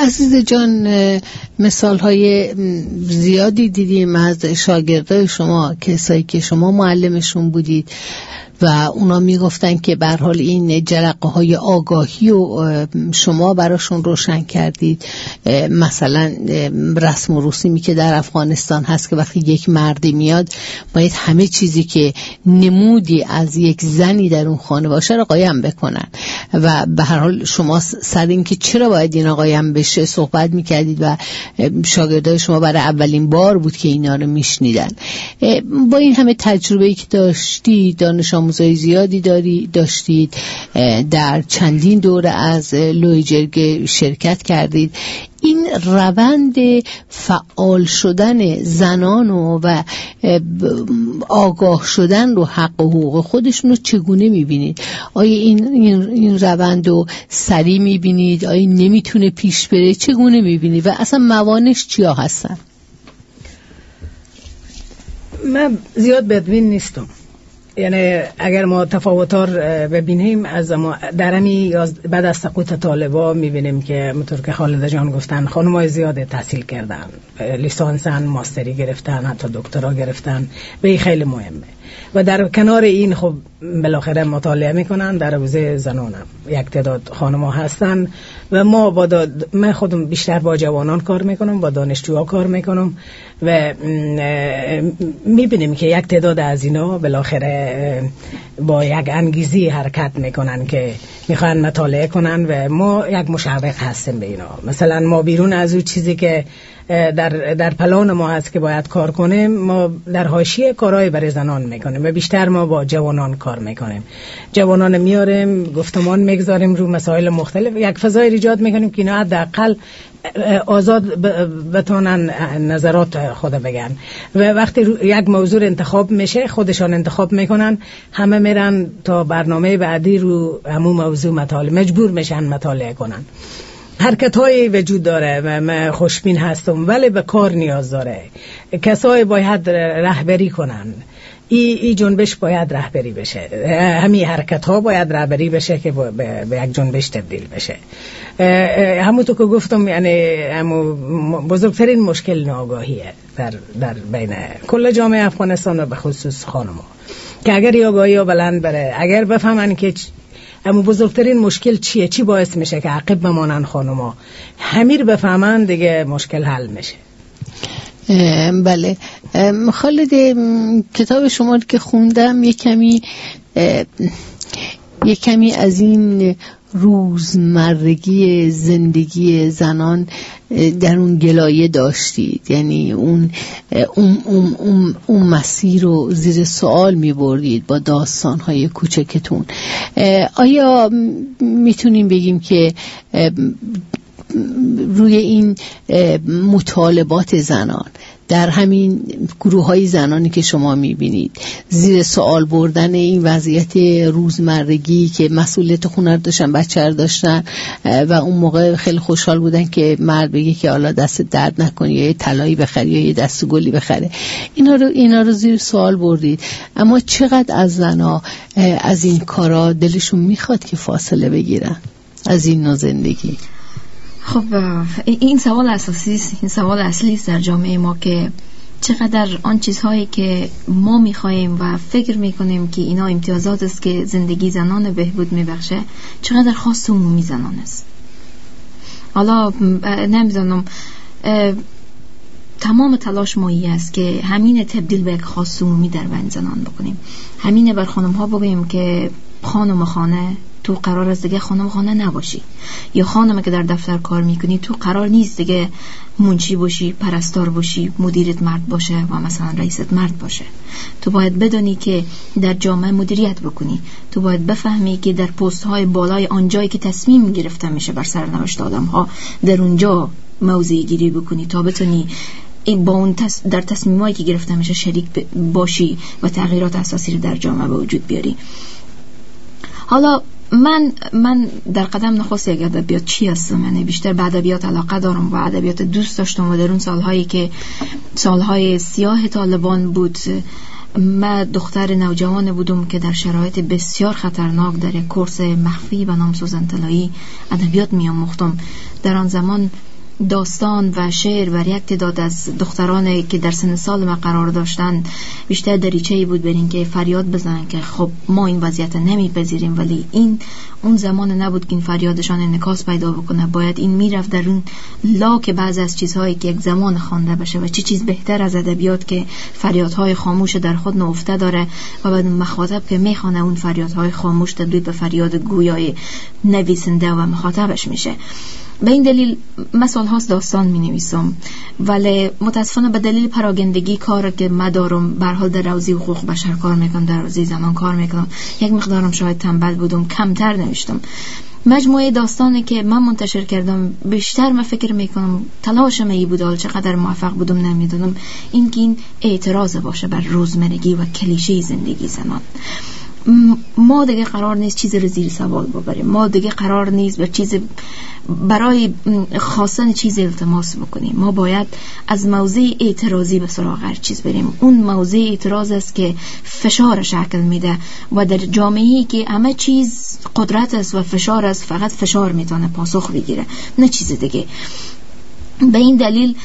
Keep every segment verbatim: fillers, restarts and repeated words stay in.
عزیز جان، مثال های زیادی دیدیم از شاگردای شما، کسایی که شما معلمشون بودید و اونا میگفتن که به هر حال این جرقه های آگاهی و شما براشون روشن کردید. مثلا رسم و رسومی که در افغانستان هست که وقتی یک مردی میاد باید همه چیزی که نمودی از یک زنی در اون خانه باشه رو قایم بکنن و به هر حال شما سر این که چرا باید این قایم بشه صحبت میکردید و شاگردای شما برای اولین بار بود که اینا رو میشنیدن. با این همه تجربه‌ای که داشتید، دانش آموزای زیادی داری داشتید، در چندین دوره از لویجرگ شرکت کردید، این روند فعال شدن زنان و, و آگاه شدن رو حق و حقوق خودشون رو چگونه میبینید؟ آیا این, این, این روند رو سریع میبینید؟ آیا نمیتونه پیش بره؟ چگونه میبینید؟ و اصلا موانعش چیا هستن؟ من زیاد بدبین نیستم. یعنی اگر ما تفاوت‌ها ببینیم از ما در همی بعد از سقوط طالبان میبینیم که مطور که خالده جان گفتن خانم‌های زیاد تحصیل کردن، لیسانسن، ماستری گرفتن، حتی دکترا گرفتن و این خیلی مهمه. و در کنار این خب بالاخره مطالعه میکنن در حوزه زنانم یک تعداد خانم‌ها هستن و ما با داد... من خودم بیشتر با جوانان کار میکنم، با دانشجوها کار میکنم و میبینیم که یک تعداد از اینا بالاخره با یک انگیزی حرکت میکنن که میخوان مطالعه کنن و ما یک مشوق هستیم به اینا. مثلا ما بیرون از اون چیزی که در در پلان ما هست که باید کار کنیم، ما در حاشیه کارهای برای زنان میکنیم و بیشتر ما با جوانان کار میکنیم. جوانان میاریم، گفتمان میگذاریم رو مسائل مختلف، یک فضای ایجاد میکنیم که اینا حداقل آزاد بتونن نظرات خود بگن و وقتی یک موضوع انتخاب میشه خودشان انتخاب میکنن، همه میرن تا برنامه بعدی رو همون موضوع مطالعه مجبور میشن مطالعه کنن. حرکت های وجود داره و من خوشبین هستم، ولی به کار نیاز داره. کسای باید رهبری کنن، ای, ای جنبش باید رهبری بشه، همین حرکت ها باید رهبری بشه که به, به یک جنبش تبدیل بشه. همونطور که گفتم یعنی همو بزرگترین مشکل ناآگاهیه در, در بین کل جامعه افغانستان و به خصوص خانم‌ها که اگر آگاهی ها بلند بره، اگر بفهمن که اما بزرگترین مشکل چیه، چی باعث میشه که عقب بمانن خانوما، همیر بفهمن دیگه مشکل حل میشه. بله خالد، کتاب شما که خوندم یک کمی یک کمی از این روزمرگی زندگی زنان در اون گلایه داشتید، یعنی اون اون اون اون, اون مسیر رو زیر سوال می‌بردید با داستان‌های کوچکتون. آیا میتونیم بگیم که روی این مطالبات زنان در همین گروه های زنانی که شما میبینید زیر سوال بردن این وضعیت روزمرگی که مسئولیت خونه رو داشتن، بچه رو داشتن و اون موقع خیلی خوشحال بودن که مرد بگه که حالا دست درد نکنی یا یه طلایی بخری یا یه دست گلی بخره، اینا رو اینا رو زیر سوال بردید. اما چقدر از زنا از این کارا دلشون میخواد که فاصله بگیرن از این نوع زندگی؟ خب این سوال اساسی است، این سوال اصلی است در جامعه ما که چقدر آن چیزهایی که ما می‌خوایم و فکر می‌کنیم که اینا امتیازات است که زندگی زنان بهبود می‌بخشه، چقدر خاص عمومی زنان است. حالا نمی‌دونم، تمام تلاش ما این است که همین تبدیل به یک خاص عمومی در بین زنان بکنیم. همین بر خانم‌ها بگیم که خانم خانه تو قرار است دیگه خانم خانه نباشی، یا خانم که در دفتر کار میکنی تو قرار نیست دیگه منشی باشی، پرستار باشی، مدیرت مرد باشه و مثلا رئیست مرد باشه. تو باید بدانی که در جامعه مدیریت بکنی، تو باید بفهمی که در پست های بالای آنجایی که تصمیم گرفته میشه بر سرنوشت آدم ها در اونجا موضع گیری بکنی تا بتونی با اون تص... در تصمیمایی که گرفته میشه شریک باشی و تغییرات اساسی رو در جامعه به وجود بیاری. حالا من من در قدم نخست یک ادبیات چی هستم، یعنی بیشتر به ادبیات علاقه دارم و ادبیات دوست داشتم و در اون سالهایی که سالهای سیاه طالبان بود من دختر نوجوان بودم که در شرایط بسیار خطرناک در یک کورس مخفی به نام سوزن طلایی ادبیات می‌آموختم. در آن زمان داستان و شعر و یک تعداد از دخترانی که در سن سال ما قرار داشتن بیشتر دریچه‌ای بود برین که فریاد بزنن که خب ما این وضعیت نمیپذیریم، ولی این اون زمان نبود که این فریادشان انعکاس پیدا بکنه. باید این میرفت در اون لاک بعض از چیزهایی که یک زمان خوانده بشه و چه چیز بهتر از ادبیات که فریادهای خاموش در خود نهفته داره و بعد مخاطب که میخوانه اون فریادهای خاموش تبدیل به فریاد گویای نویسنده و مخاطبش میشه. به این دلیل مثال هاست داستان می نویسم، ولی متاسفانه به دلیل پراگندگی کار که من دارم به هر حال در حوزه حقوق بشر کار میکنم، در حوزه زنان کار میکنم، یک مقدارم شاید تنبل بودم، کمتر نوشتم. مجموعه داستانی که من منتشر کردم بیشتر من فکر میکنم تلاشم ای بود، حال چقدر موفق بودم نمیدونم، این که این اعتراض باشه بر روزمرگی و کلیشه زندگی زنان. ما دیگه قرار نیست چیزی رو زیر سوال ببریم، ما دیگه قرار نیست به چیز برای خواستن چیز التماس بکنیم. ما باید از موضع اعتراضی به سراغ هر چیز بریم. اون موضع اعتراض است که فشار شکل میده و در جامعه‌ای که همه چیز قدرت است و فشار است، فقط فشار میتونه پاسخ بگیره، نه چیز دیگه. به این دلیل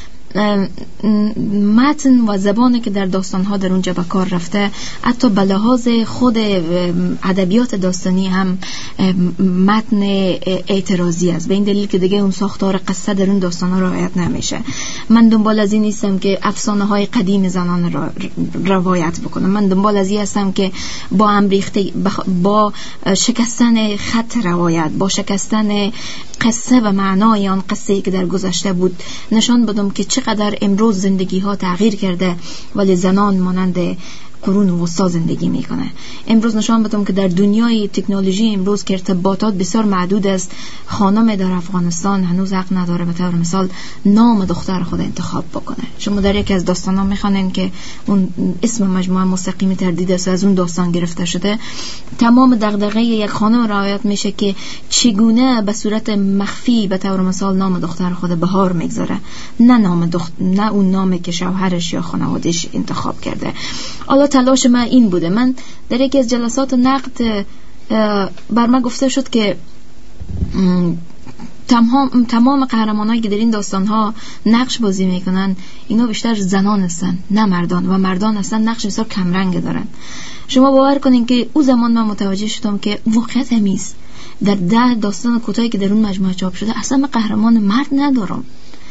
متن و زبانی که در داستان‌ها در اونجا به کار رفته، حتی به لحاظ خود ادبیات داستانی هم متن اعتراضی است، به این دلیل که دیگه اون ساختار قصه در اون داستان‌ها رعایت نمیشه. من دنبال از این نیستم که افسانه‌های قدیم زنان را روایت بکنم، من دنبال از این هستم که با امریخته با شکستن خط روایت، با شکستن قصه و معنای آن قصه‌ای که در گذشته بود نشان بدم که چقدر امروز زندگی ها تغییر کرده ولی زنان مانند قرون وسطا زندگی میکنه. امروز نشان بدم که در دنیای تکنولوژی امروز که ارتباطات بسیار محدود است، خانم در افغانستان هنوز حق نداره به طور مثال نام دختر خود انتخاب بکنه. شما در یکی از داستانا میخوانین که اون اسم مجموعه مستقیم تردید است، از اون داستان گرفته شده. تمام دغدغه یک خانم رعایت میشه که چگونه به صورت مخفی به طور مثال نام دختر خود بهار میگذاره، نه نام دخت... نه اون نامی که شوهرش یا خانواده‌اش انتخاب کرده. حالا تلاش من این بوده. من در یکی از جلسات نقد بر من گفته شد که تمام تمام قهرمانایی که در این داستان‌ها نقش بازی میکنن اینا بیشتر زنان هستن نه مردان، و مردان هستن نقش بسیار کمرنگ دارن. شما باور کنین که اون زمان من متوجه شدم که واقعیت همیست در ده داستان کوتاهی که در اون مجموعه چاپ شده اصلا من قهرمان مرد ندارم.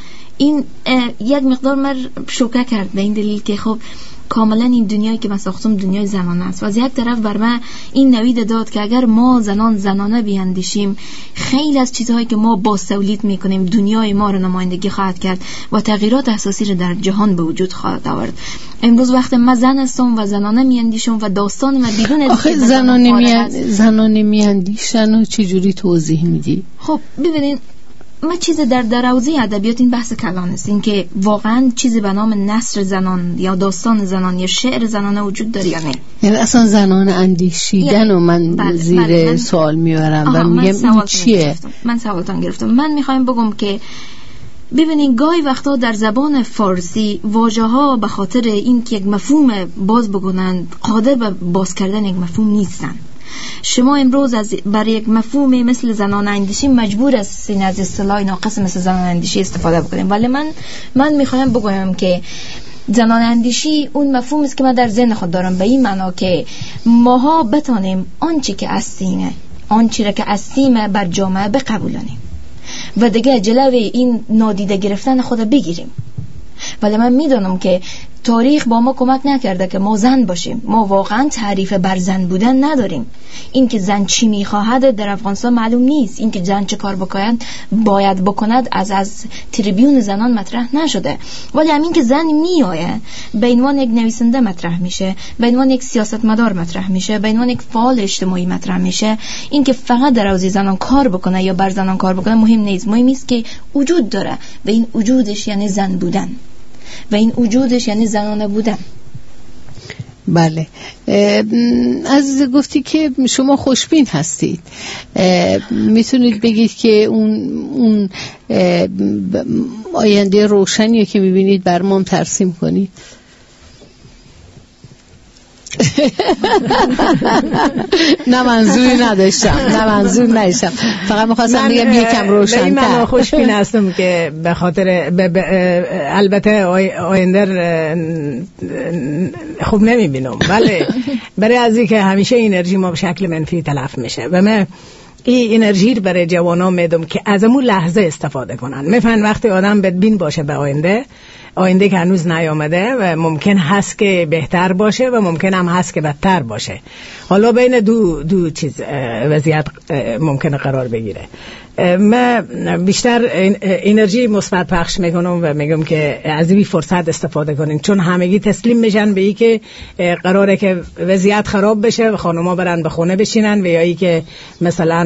این یک مقدار من شوکه کرد به این دلیل که خب کاملا این دنیایی که من ساختم دنیای زنانه است و از یک طرف بر من این نوید داد که اگر ما زنان زنانه بیاندیشیم خیلی از چیزهایی که ما باستولید میکنیم دنیای ما رو نمایندگی خواهد کرد و تغییرات اساسی رو در جهان به وجود خواهد آورد. امروز وقت من زن هستم و زنانه میاندیشم و داستان من بدون آخه زنانه میان زنانه میاندیشن و چجوری توضیح میدی؟ خب ببینین ما چیز در دروازه ادبیات این بحث کلان است، این که واقعا چیزی به نام نثر زنان یا داستان زنان یا شعر زنانه وجود داره یا نه. یعنی اصلا زنان اندیشیدن و من بله، زیر بله، من... سوال میبرم و میگم این چیه؟ من سوالتان گرفتم. من میخوایم بگم که ببینین گاهی وقتا در زبان فارسی واژه ها به خاطر این که یک مفهوم باز بگنند قادر به باز کردن یک مفهوم نیستن. شما امروز از برای یک مفهوم مثل زنان اندیشی مجبور هستین از اصطلاح ناقص مثل زنان اندیشی استفاده بکنیم، ولی من من میخوایم بگویم که زنان اندیشی اون مفهوم است که من در ذهن خود دارم، به این معنا که ماها بتانیم آنچه که هستیم آنچه که هستیم بر جامعه بقبولانیم و دیگه جلوی این نادیده گرفتن خود بگیریم. ولی من میدونم که تاریخ با ما کمک نکرده که ما زن باشیم. ما واقعا تعریف بر زن بودن نداریم. این که زن چی میخواهد در افغانستان معلوم نیست. این که زن چه کار بکنند باید بکند از از تریبیون زنان مطرح نشده. ولی همین که زن میآید به عنوان یک نویسنده مطرح میشه، به عنوان یک سیاستمدار مطرح میشه، به عنوان یک فعال اجتماعی مطرح میشه. این که فقط در حوزه زنان کار بکنه یا بر زنان کار بکنه مهم نیست. مهم است که وجود داره و این وجودش یعنی زن بودن و این وجودش یعنی زنانه بودن. بله. از گفتی که شما خوشبین هستید، میتونید بگید که اون اون آینده روشنی که میبینید بر ما ترسیم کنید؟ نه منظوری نداشتم نه منظور نداشتم فقط میخواستم بگم یکم روشن‌تر. من خوشبین هستم که به خاطر ب ب البته آینده خوب نمیبینم ولی برای از اینکه همیشه انرژی ما به شکل منفی تلف میشه و من این انرژی رو برای جوانان میدم که از اون لحظه استفاده کنن. میفهمن وقتی آدم بدبین باشه به آینده، آینده که هنوز نیامده و ممکن هست که بهتر باشه و ممکن هم هست که بدتر باشه. حالا بین دو دو چیز وضعیت ممکنه قرار بگیره. من بیشتر انرژی مثبت پخش میکنم و میگم که از این فرصت استفاده کنین، چون همگی تسلیم میشن به این که قراره که وضعیت خراب بشه و خانوما برن به خونه بشینن و یا ای که مثلا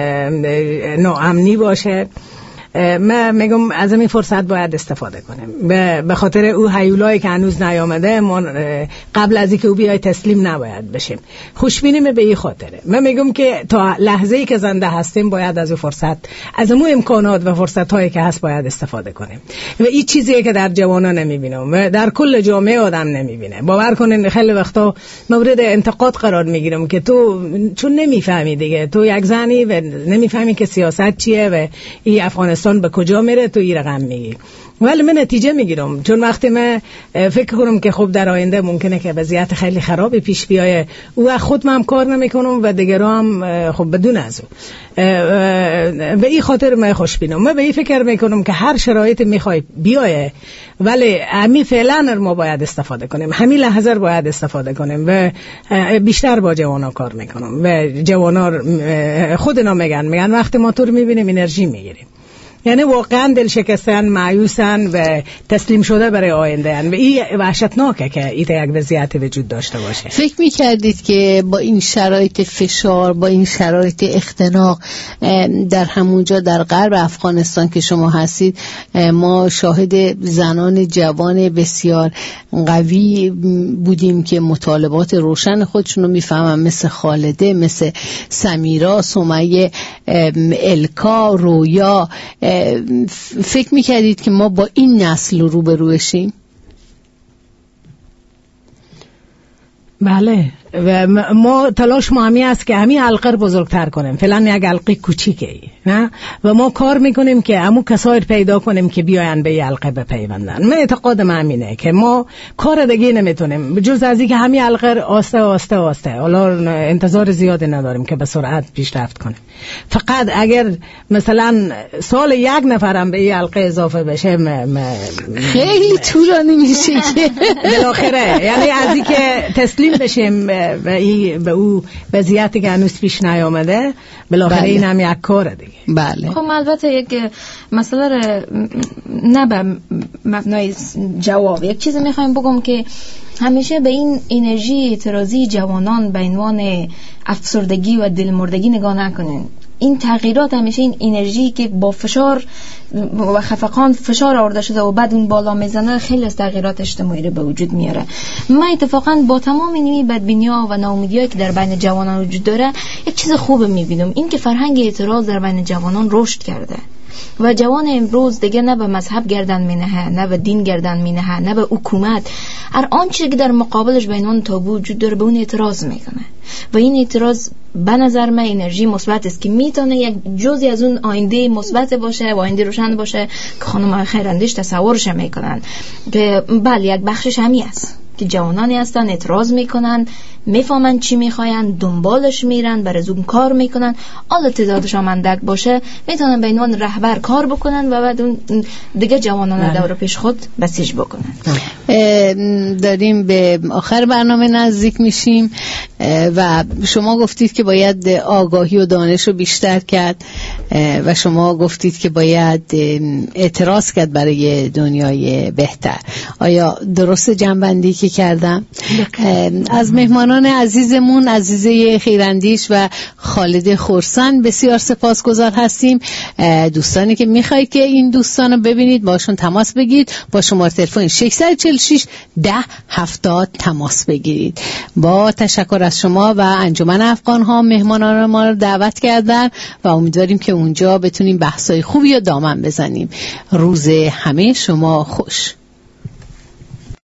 ناامنی باشه. من میگم از این فرصت باید استفاده کنیم. به خاطر او هیولایی که هنوز نیامده ما قبل از اینکه او بیای تسلیم نباید بشیم. خوشبینیم به این خاطره. من میگم که تا لحظه‌ای که زنده هستیم باید از او فرصت، از اون امکانات و فرصت‌هایی که هست باید استفاده کنیم. و این چیزیه که در جوانان نمیبینم و در کل جامعه آدم نمیبینه. باور کنین خیلی وقتا مورد انتقاد قرار میگیرم که تو چون نمیفهمی دیگه، تو یک زنی و نمیفهمی که سیاست چیه و این افغانستان به کجا میره تو این رقم میگی. ولی من نتیجه میگیرم، چون وقتی من فکر کنم که خب در آینده ممکنه که وضعیت خیلی خرابی پیش بیایه و خود من کار نمیکنم و دیگران هم خب بدون از او. به این خاطر من خوشبینم. من به این فکر میکنم که هر شرایط میخوای بیایه ولی همین فعلا ما باید استفاده کنیم، همین لحظه باید استفاده کنیم و بیشتر با جوانا کار میکنم و جوانا خودنا میگن میگن وقتی ما تو رو میبینیم انرژی میگیریم. یعنی واقعا دل شکستن، مایوسن و تسلیم شده برای آینده هن و این وحشتناکه که این یک وضعیت وجود داشته باشه. فکر میکردید که با این شرایط فشار، با این شرایط اختناق در همونجا در غرب افغانستان که شما هستید، ما شاهد زنان جوان بسیار قوی بودیم که مطالبات روشن خودشون رو میفهمن، مثل خالده، مثل سمیرا، سمیه، الکا، رویا. فکر میکردید که ما با این نسل رو به رو بشیم؟ بله، و ما تلاش ما همی است که همین حلقه رو بزرگتر کنیم. فعلا یک حلقه کوچیکه نه و ما کار میکنیم که همو کسایی پیدا کنیم که بیاین به این حلقه بپیوندن. من اعتقادم همینه که ما کار دیگه نمیتونیم جز از اینکه همین حلقه آسته آسته آسته، حالا انتظار زیاد نداریم که به سرعت پیشرفت کنیم. فقط اگر مثلا سال یک نفرم به این حلقه اضافه بشه م... م... خیلی طولانی میشه که بالاخره، یعنی از اینکه تسلیم بشیم و این به او وضعیتی که هنوز پیش نیامده، بالاخره بله. این هم یک کاره دیگه. بله. خب البته یک مسئله نه به مبنای جواب، یک چیزی میخوایم بگم که همیشه به این انرژی اعتراضی جوانان به عنوان افسردگی و دلمردگی نگاه نکنین. این تغییرات همیشه این انرژی که با فشار و خفقان فشار آورده شده و بعد اون بالا میزنه، خیلی از تغییرات اجتماعی رو به وجود میاره. من اتفاقا با تمام این بدبینی‌ها و ناامیدی‌هایی که در بین جوانان وجود داره، یک چیز خوب میبینم، این که فرهنگ اعتراض در بین جوانان رشد کرده و جوان امروز دیگه نه به مذهب گردن مینهه، نه به دین گردن مینهه، نه به حکومت. هر آنچه که در مقابلش به عنوان تابو وجود داره به اون اعتراض میکنه و این اعتراض به نظر من انرژی مثبت است که میتونه یک جزئی از اون آینده مثبت باشه و آینده روشن باشه که خانم‌های خیراندیش تصورش میکنن که بله یک بخشش همین است که جوانانی هستن اعتراض میکنن، میفهمن چی میخواین، دنبالش میرن، برای اون کار میکنن. حالا تعدادش هم اندک باشه میتونن به عنوان رهبر کار بکنن و بعد اون دیگه جوانان دور پیش خود بسیج بکنن. داریم به آخر برنامه نزدیک میشیم و شما گفتید که باید آگاهی و دانش رو بیشتر کرد و شما گفتید که باید اعتراض کرد برای دنیای بهتر. آیا درست جنبندی که کردم؟ از مهمانان عزیزمون عزیزه خیراندیش و خالد خرسان بسیار سپاسگزار هستیم. دوستانی که میخواید که این دوستان رو ببینید باشون تماس بگیرید، با شماره تلفن ششصد و چهل و شش ده هفتاد تماس بگیرید. با تشکر از شما و انجمن افغان ها مهمانان ما رو دعوت کردن و امیدواریم که اونجا بتونیم بحثای خوبی رو دامن بزنیم. روز همه شما خوش.